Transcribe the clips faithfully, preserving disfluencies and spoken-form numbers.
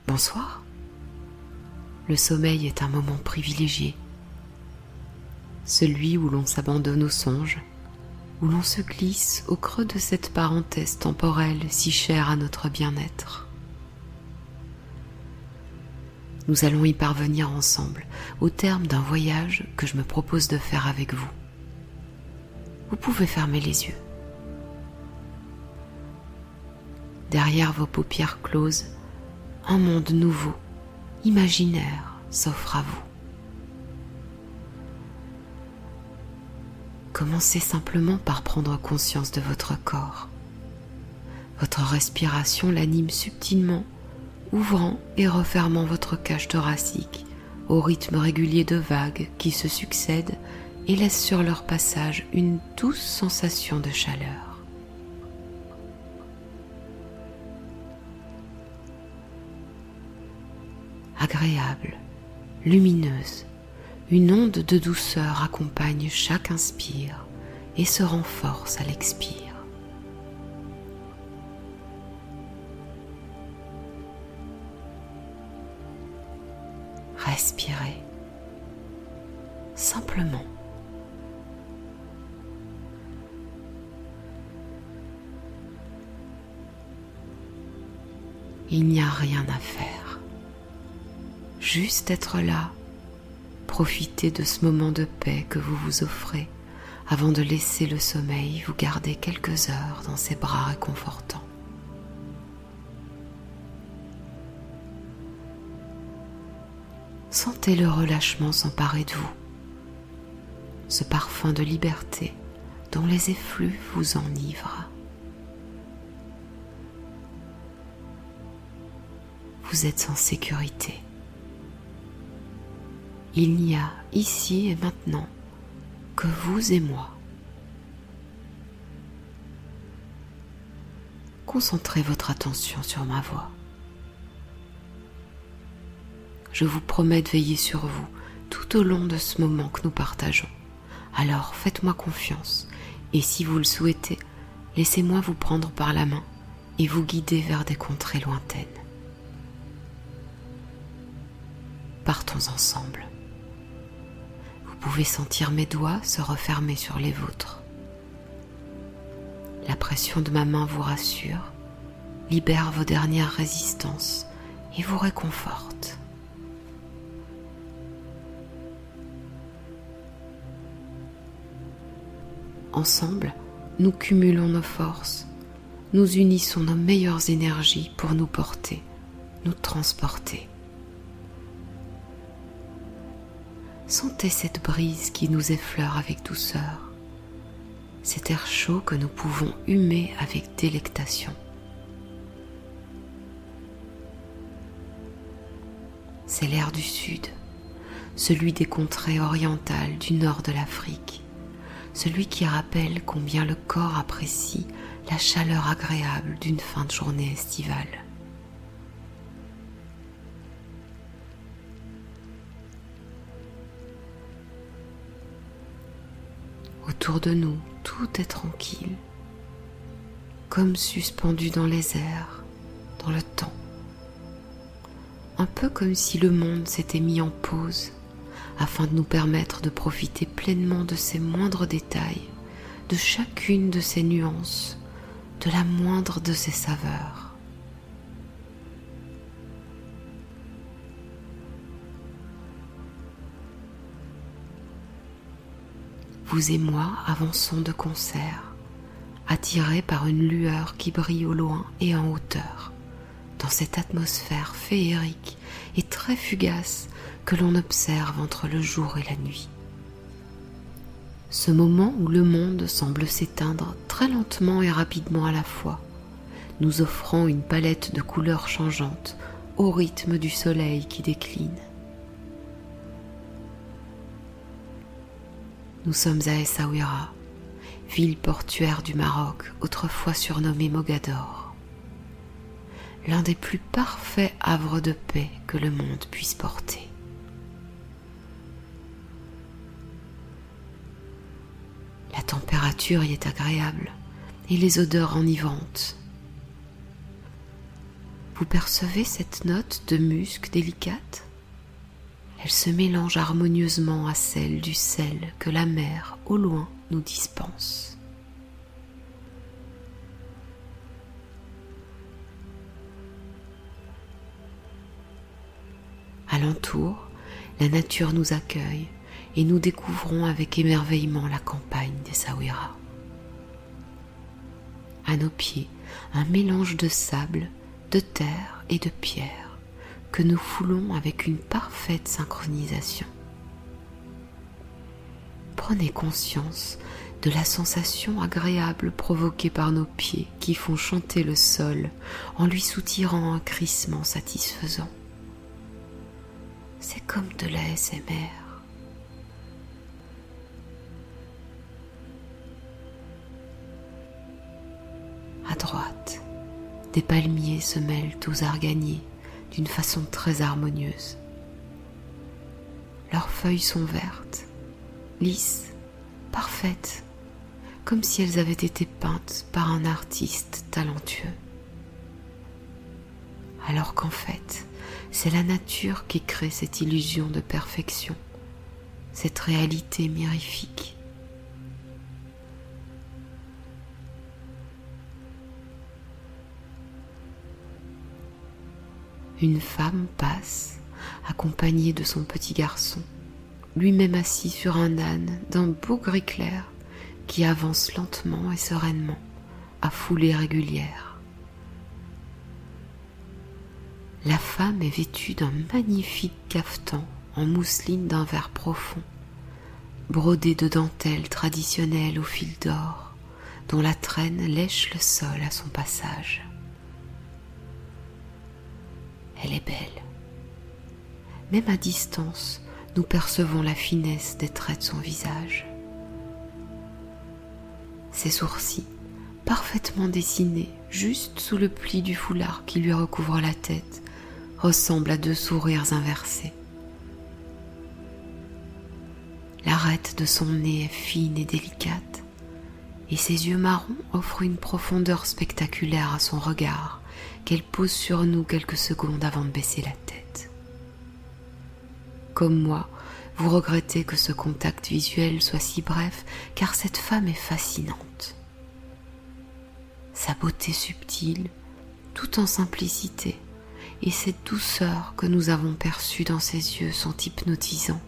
Bonsoir. Le sommeil est un moment privilégié, celui où l'on s'abandonne aux songes, où l'on se glisse au creux de cette parenthèse temporelle si chère à notre bien-être. Nous allons y parvenir ensemble, au terme d'un voyage que je me propose de faire avec vous. Vous pouvez fermer les yeux. Derrière vos paupières closes, un monde nouveau, imaginaire, s'offre à vous. Commencez simplement par prendre conscience de votre corps. Votre respiration l'anime subtilement, ouvrant et refermant votre cage thoracique au rythme régulier de vagues qui se succèdent et laissent sur leur passage une douce sensation de chaleur. Agréable, lumineuse, une onde de douceur accompagne chaque inspire et se renforce à l'expire. Respirez simplement. Il n'y a rien à faire. Juste être là, profitez de ce moment de paix que vous vous offrez avant de laisser le sommeil vous garder quelques heures dans ses bras réconfortants. Sentez le relâchement s'emparer de vous, ce parfum de liberté dont les effluves vous enivrent. Vous êtes en sécurité. Il n'y a ici et maintenant que vous et moi. Concentrez votre attention sur ma voix. Je vous promets de veiller sur vous tout au long de ce moment que nous partageons. Alors faites-moi confiance et si vous le souhaitez, laissez-moi vous prendre par la main et vous guider vers des contrées lointaines. Partons ensemble. Vous pouvez sentir mes doigts se refermer sur les vôtres. La pression de ma main vous rassure, libère vos dernières résistances et vous réconforte. Ensemble, nous cumulons nos forces, nous unissons nos meilleures énergies pour nous porter, nous transporter. Sentez cette brise qui nous effleure avec douceur, cet air chaud que nous pouvons humer avec délectation. C'est l'air du sud, celui des contrées orientales du nord de l'Afrique, celui qui rappelle combien le corps apprécie la chaleur agréable d'une fin de journée estivale. Autour de nous, tout est tranquille, comme suspendu dans les airs, dans le temps. Un peu comme si le monde s'était mis en pause afin de nous permettre de profiter pleinement de ses moindres détails, de chacune de ses nuances, de la moindre de ses saveurs. Vous et moi avançons de concert, attirés par une lueur qui brille au loin et en hauteur, dans cette atmosphère féerique et très fugace que l'on observe entre le jour et la nuit. Ce moment où le monde semble s'éteindre très lentement et rapidement à la fois, nous offrant une palette de couleurs changeantes au rythme du soleil qui décline. Nous sommes à Essaouira, ville portuaire du Maroc, autrefois surnommée Mogador, l'un des plus parfaits havres de paix que le monde puisse porter. La température y est agréable et les odeurs enivrantes. Vous percevez cette note de musc délicate? Elle se mélange harmonieusement à celle du sel que la mer, au loin, nous dispense. Alentour, la nature nous accueille et nous découvrons avec émerveillement la campagne d'Essaouira. À nos pieds, un mélange de sable, de terre et de pierre que nous foulons avec une parfaite synchronisation. Prenez conscience de la sensation agréable provoquée par nos pieds qui font chanter le sol en lui soutirant un crissement satisfaisant. C'est comme de l'A S M R. À droite, des palmiers se mêlent aux arganiers d'une façon très harmonieuse. Leurs feuilles sont vertes, lisses, parfaites, comme si elles avaient été peintes par un artiste talentueux. Alors qu'en fait, c'est la nature qui crée cette illusion de perfection, cette réalité mirifique. Une femme passe, accompagnée de son petit garçon, lui-même assis sur un âne d'un beau gris clair qui avance lentement et sereinement, à foulée régulière. La femme est vêtue d'un magnifique cafetan en mousseline d'un vert profond, brodé de dentelles traditionnelles au fil d'or, dont la traîne lèche le sol à son passage. Elle est belle. Même à distance, nous percevons la finesse des traits de son visage. Ses sourcils, parfaitement dessinés, juste sous le pli du foulard qui lui recouvre la tête, ressemblent à deux sourires inversés. L'arête de son nez est fine et délicate, et ses yeux marrons offrent une profondeur spectaculaire à son regard, qu'elle pose sur nous quelques secondes avant de baisser la tête. Comme moi, vous regrettez que ce contact visuel soit si bref, car cette femme est fascinante. Sa beauté subtile, tout en simplicité, et cette douceur que nous avons perçue dans ses yeux sont hypnotisants.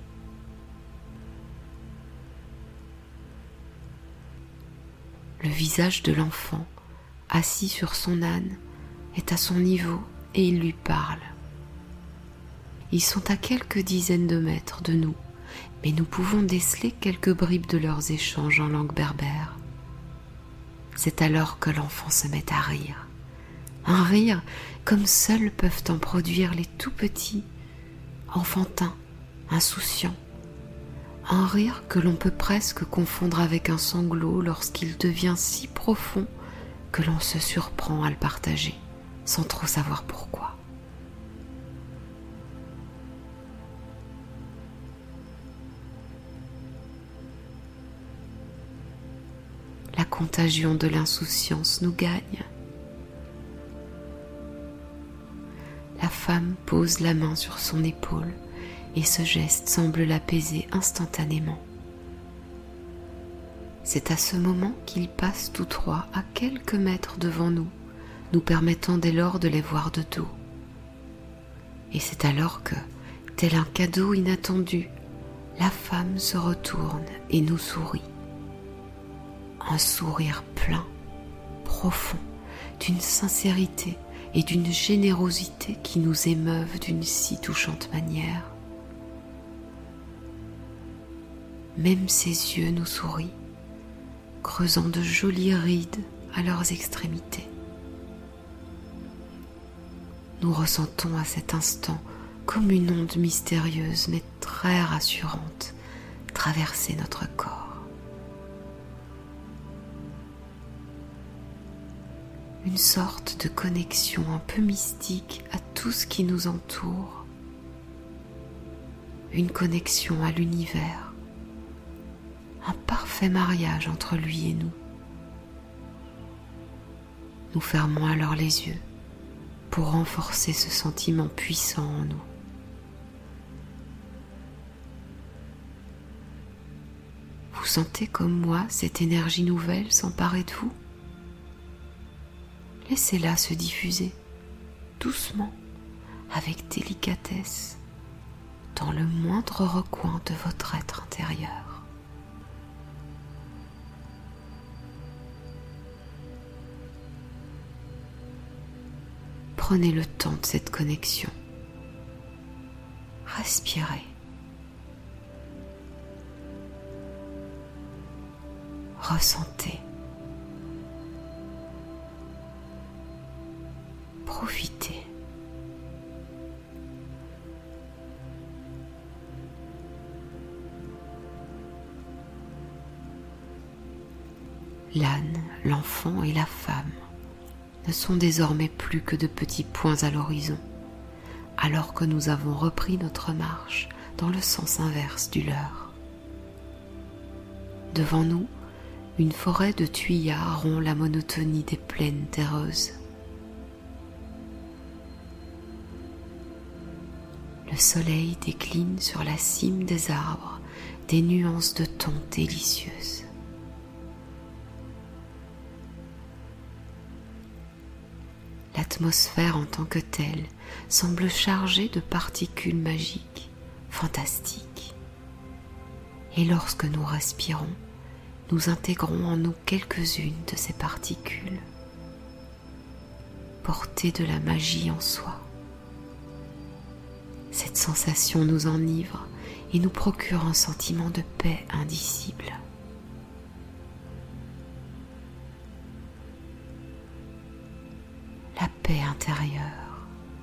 Le visage de l'enfant, assis sur son âne, est à son niveau et il lui parle. Ils sont à quelques dizaines de mètres de nous, mais nous pouvons déceler quelques bribes de leurs échanges en langue berbère. C'est alors que l'enfant se met à rire. Un rire comme seuls peuvent en produire les tout petits, enfantins, insouciants. Un rire que l'on peut presque confondre avec un sanglot lorsqu'il devient si profond que l'on se surprend à le partager, sans trop savoir pourquoi. La contagion de l'insouciance nous gagne. La femme pose la main sur son épaule et ce geste semble l'apaiser instantanément. C'est à ce moment qu'ils passent tous trois à quelques mètres devant nous, nous permettant dès lors de les voir de dos. Et c'est alors que, tel un cadeau inattendu, la femme se retourne et nous sourit. Un sourire plein, profond, d'une sincérité et d'une générosité qui nous émeuvent d'une si touchante manière. Même ses yeux nous sourient, creusant de jolies rides à leurs extrémités. Nous ressentons à cet instant comme une onde mystérieuse mais très rassurante traverser notre corps. Une sorte de connexion un peu mystique à tout ce qui nous entoure. Une connexion à l'univers. Un parfait mariage entre lui et nous. Nous fermons alors les yeux pour renforcer ce sentiment puissant en nous. Vous sentez comme moi cette énergie nouvelle s'emparer de vous? Laissez-la se diffuser doucement, avec délicatesse, dans le moindre recoin de votre être intérieur. Prenez le temps de cette connexion. Respirez. Ressentez. Profitez. L'âne, l'enfant et la femme ne sont désormais plus que de petits points à l'horizon, alors que nous avons repris notre marche dans le sens inverse du leur. Devant nous, une forêt de thuillas rompt la monotonie des plaines terreuses. Le soleil décline sur la cime des arbres des nuances de tons délicieuses. L'atmosphère en tant que telle semble chargée de particules magiques, fantastiques. Et lorsque nous respirons, nous intégrons en nous quelques-unes de ces particules, portées de la magie en soi. Cette sensation nous enivre et nous procure un sentiment de paix indicible. La paix intérieure.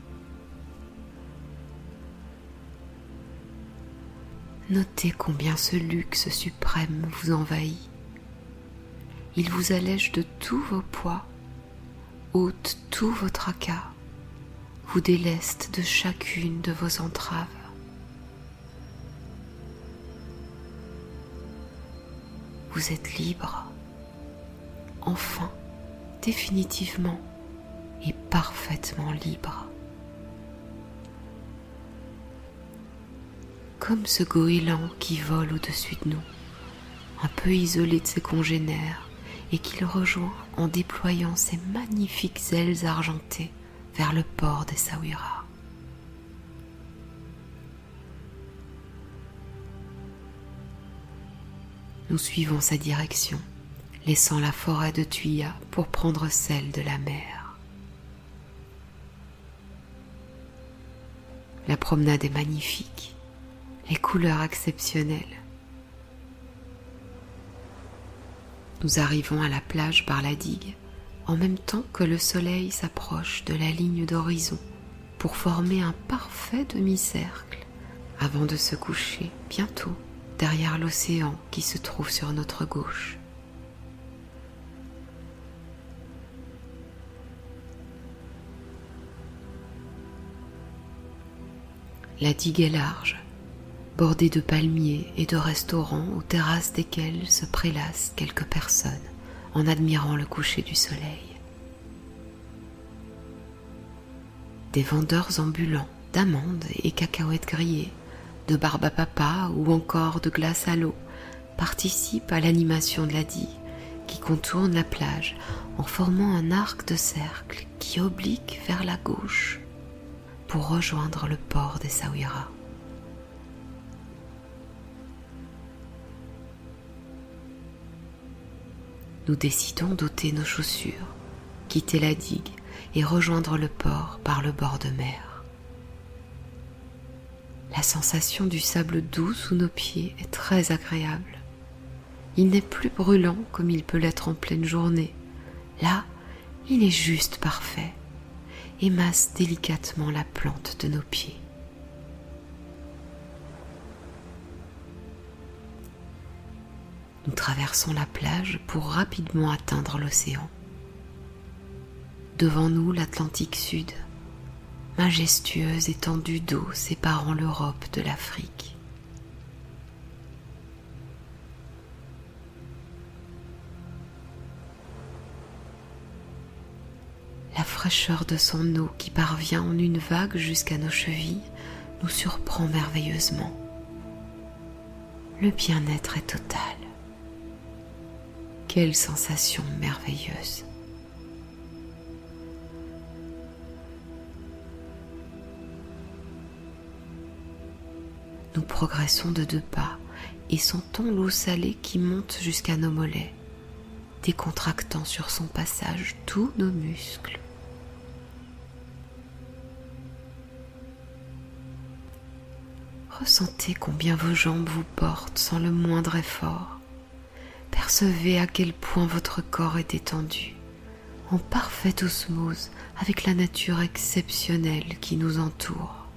Notez combien ce luxe suprême vous envahit. Il vous allège de tous vos poids, ôte tous vos tracas, vous déleste de chacune de vos entraves. Vous êtes libre, enfin, définitivement et parfaitement libre. Comme ce goéland qui vole au-dessus de nous, un peu isolé de ses congénères et qu'il rejoint en déployant ses magnifiques ailes argentées vers le port d'Essaouira. Nous suivons sa direction, laissant la forêt de thuillas pour prendre celle de la mer. La promenade est magnifique, les couleurs exceptionnelles. Nous arrivons à la plage par la digue, en même temps que le soleil s'approche de la ligne d'horizon pour former un parfait demi-cercle avant de se coucher bientôt derrière l'océan qui se trouve sur notre gauche. La digue est large, bordée de palmiers et de restaurants aux terrasses desquels se prélassent quelques personnes en admirant le coucher du soleil. Des vendeurs ambulants d'amandes et cacahuètes grillées, de barbe à papa ou encore de glace à l'eau participent à l'animation de la digue qui contourne la plage en formant un arc de cercle qui oblique vers la gauche pour rejoindre le port d'Essaouira. Nous décidons d'ôter nos chaussures, quitter la digue et rejoindre le port par le bord de mer. La sensation du sable doux sous nos pieds est très agréable. Il n'est plus brûlant comme il peut l'être en pleine journée. Là, il est juste parfait et masse délicatement la plante de nos pieds. Nous traversons la plage pour rapidement atteindre l'océan. Devant nous, l'Atlantique Sud, majestueuse étendue d'eau séparant l'Europe de l'Afrique. La fraîcheur de son eau qui parvient en une vague jusqu'à nos chevilles nous surprend merveilleusement. Le bien-être est total. Quelle sensation merveilleuse! Nous progressons de deux pas et sentons l'eau salée qui monte jusqu'à nos mollets, décontractant sur son passage tous nos muscles. Ressentez combien vos jambes vous portent sans le moindre effort. Percevez à quel point votre corps est détendu, en parfaite osmose avec la nature exceptionnelle qui nous entoure.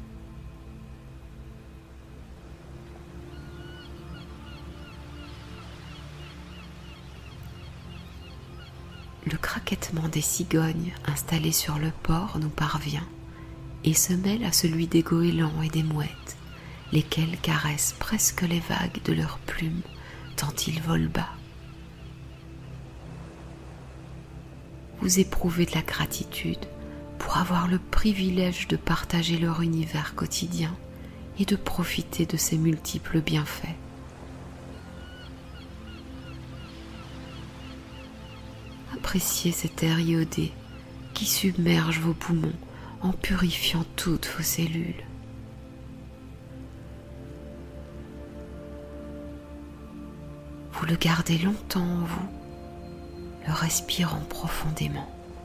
Le craquettement des cigognes installées sur le port nous parvient et se mêle à celui des goélands et des mouettes, lesquels caressent presque les vagues de leurs plumes tant ils volent bas. Vous éprouvez de la gratitude pour avoir le privilège de partager leur univers quotidien et de profiter de ses multiples bienfaits. Appréciez cet air iodé qui submerge vos poumons en purifiant toutes vos cellules. Vous le gardez longtemps en vous, le respirant profondément,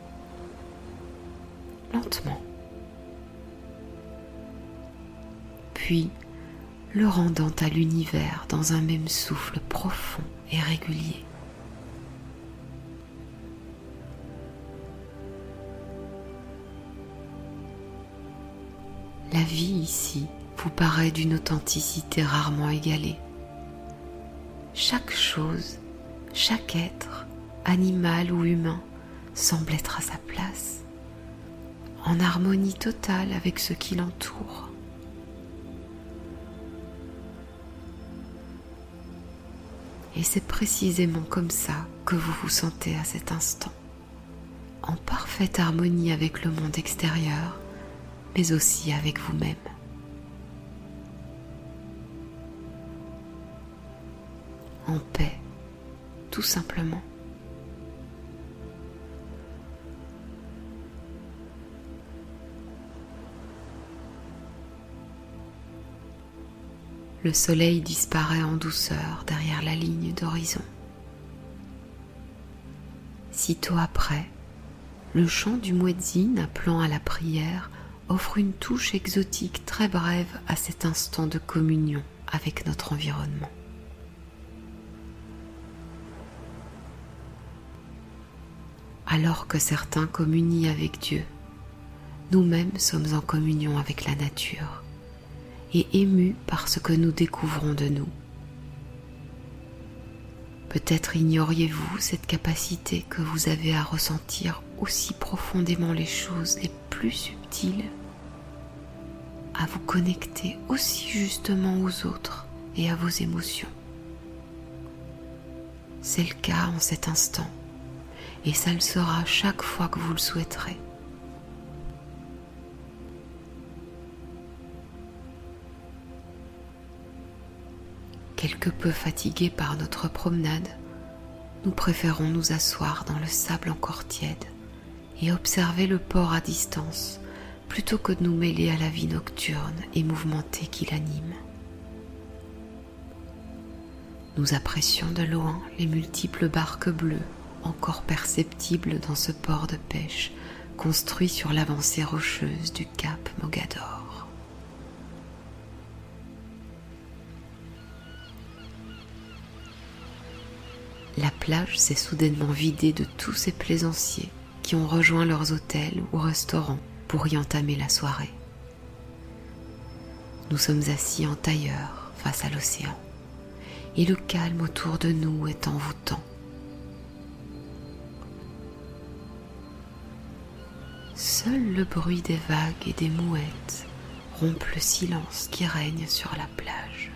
lentement, puis le rendant à l'univers dans un même souffle profond et régulier. La vie ici vous paraît d'une authenticité rarement égalée. Chaque chose, chaque être, animal ou humain, semble être à sa place, en harmonie totale avec ce qui l'entoure. Et c'est précisément comme ça que vous vous sentez à cet instant, en parfaite harmonie avec le monde extérieur, mais aussi avec vous-même. En paix, tout simplement. Le soleil disparaît en douceur derrière la ligne d'horizon. Sitôt après, le chant du muezzin appelant à la prière offre une touche exotique très brève à cet instant de communion avec notre environnement. Alors que certains communient avec Dieu, nous-mêmes sommes en communion avec la nature et émus par ce que nous découvrons de nous. Peut-être ignoriez-vous cette capacité que vous avez à ressentir aussi profondément les choses les plus subtiles, à vous connecter aussi justement aux autres et à vos émotions. C'est le cas en cet instant, et ça le sera chaque fois que vous le souhaiterez. Quelque peu fatigués par notre promenade, nous préférons nous asseoir dans le sable encore tiède et observer le port à distance plutôt que de nous mêler à la vie nocturne et mouvementée qui l'anime. Nous apprécions de loin les multiples barques bleues encore perceptibles dans ce port de pêche construit sur l'avancée rocheuse du cap Mogador. La plage s'est soudainement vidée de tous ces plaisanciers qui ont rejoint leurs hôtels ou restaurants pour y entamer la soirée. Nous sommes assis en tailleur face à l'océan et le calme autour de nous est envoûtant. Seul le bruit des vagues et des mouettes rompt le silence qui règne sur la plage.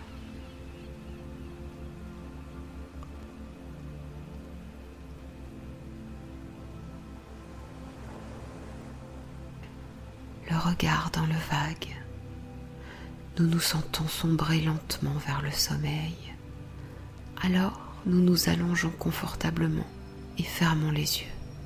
regard dans le vague. Nous nous sentons sombrer lentement vers le sommeil. Alors, nous nous allongeons confortablement et fermons les yeux.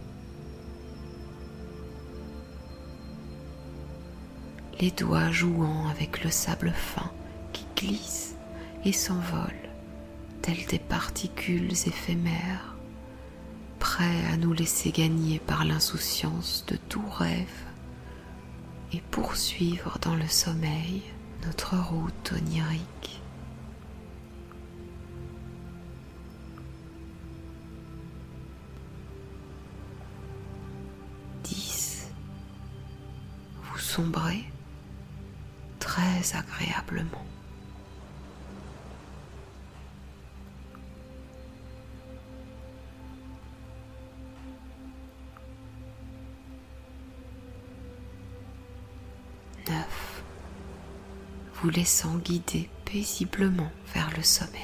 Les doigts jouant avec le sable fin qui glisse et s'envole, tels des particules éphémères, prêts à nous laisser gagner par l'insouciance de tout rêve et poursuivre dans le sommeil notre route onirique. dix. Vous sombrez très agréablement. neuf. Vous laissant guider paisiblement vers le sommeil.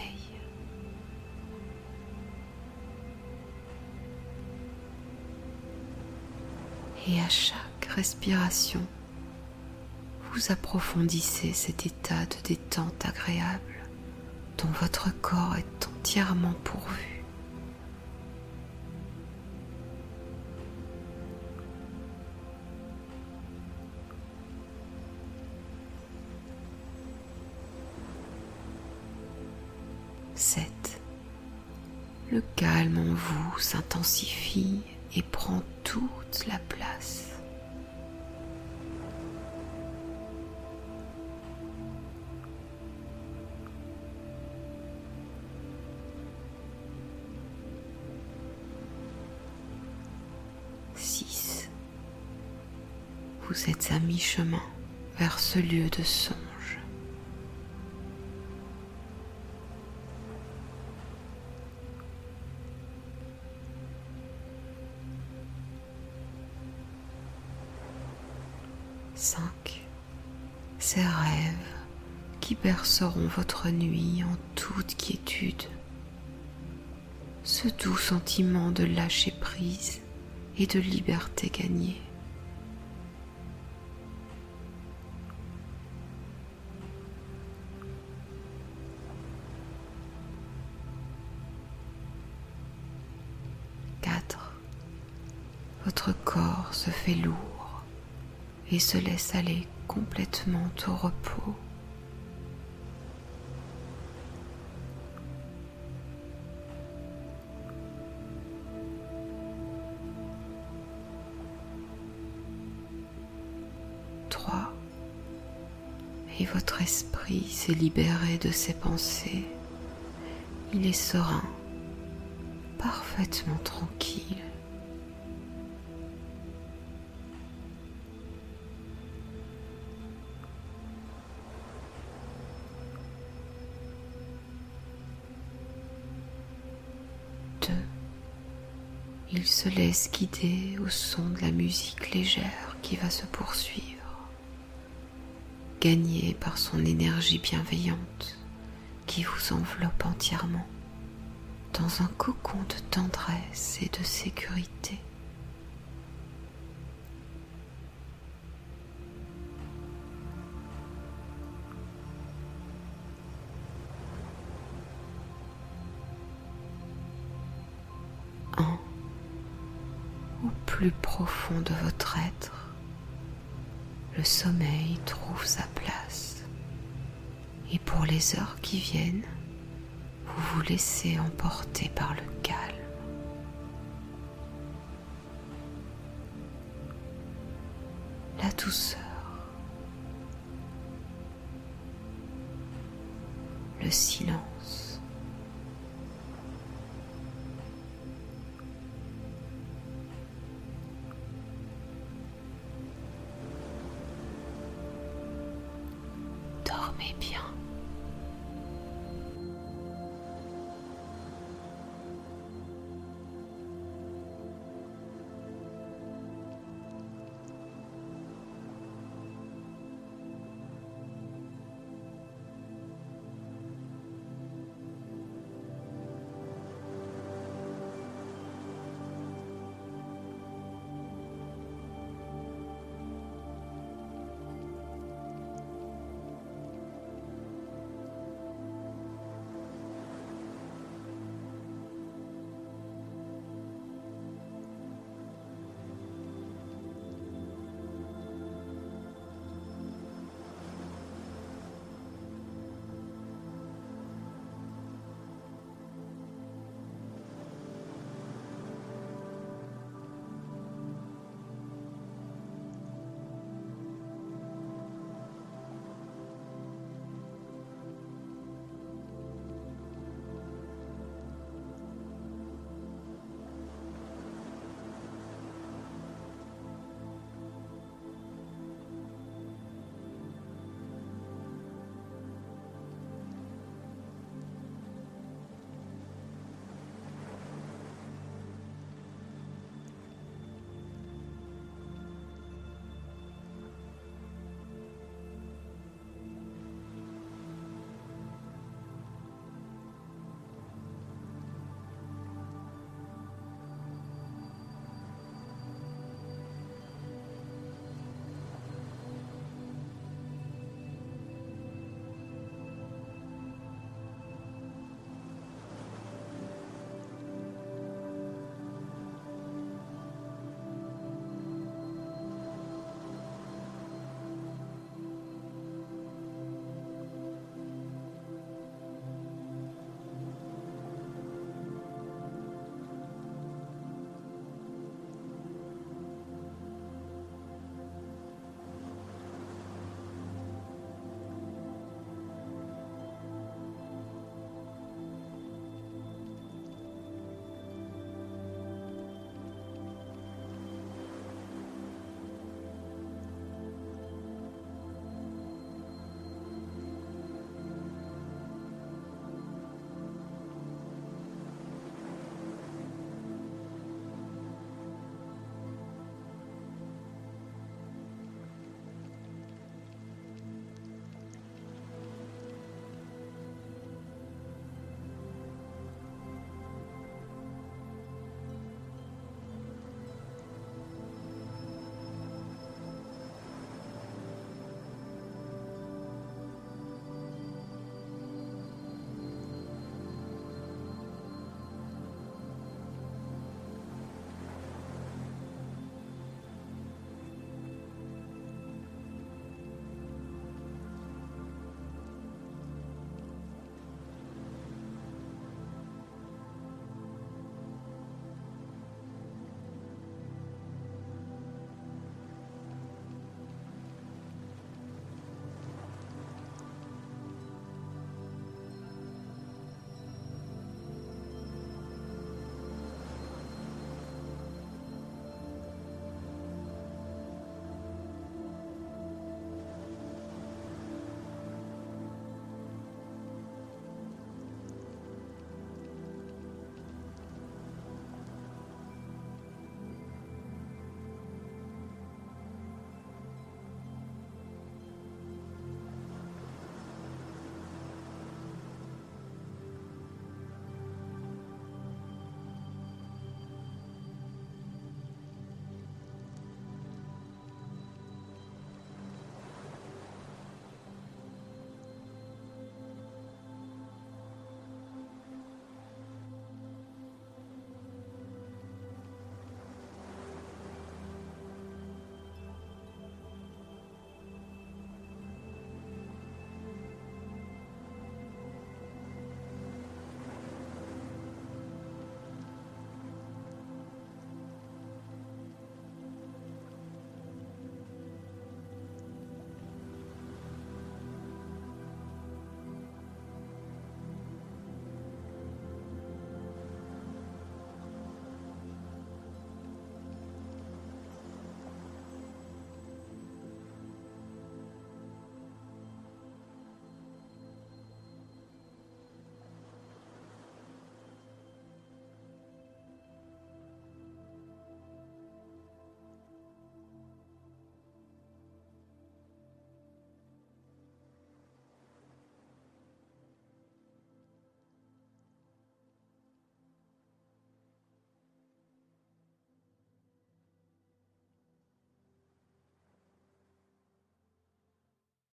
Et à chaque respiration, vous approfondissez cet état de détente agréable dont votre corps est entièrement pourvu. sept. Le calme en vous s'intensifie et prend toute la place. six. Vous êtes à mi-chemin vers ce lieu de songe. cinq. Ces rêves qui berceront votre nuit en toute quiétude. Ce doux sentiment de lâcher prise et de liberté gagnée. quatre. Votre corps se fait lourd et se laisse aller complètement au repos. trois. Et votre esprit s'est libéré de ses pensées. Il est serein, parfaitement tranquille. Il se laisse guider au son de la musique légère qui va se poursuivre, gagné par son énergie bienveillante qui vous enveloppe entièrement dans un cocon de tendresse et de sécurité. Plus profond de votre être, le sommeil trouve sa place et pour les heures qui viennent, vous vous laissez emporter par le calme. La douceur, le silence. Dormez bien.